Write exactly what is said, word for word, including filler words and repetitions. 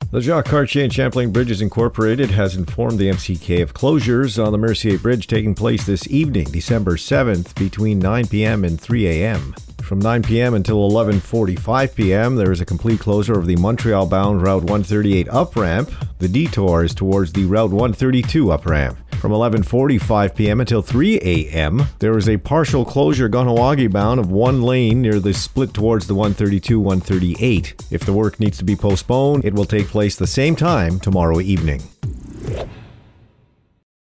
The Jacques Cartier and Champlain Bridges Incorporated has informed the M C K of closures on the Mercier Bridge taking place this evening, December seventh, between nine p.m. and three a.m. From nine p.m. until eleven forty-five p.m., there is a complete closure of the Montreal-bound Route one thirty-eight up-ramp. The detour is towards the Route one thirty-two up-ramp. From eleven forty-five p.m. until three a.m., there is a partial closure Kahnawake-bound of one lane near the split towards the one thirty-two one thirty-eight. If the work needs to be postponed, it will take place the same time tomorrow evening.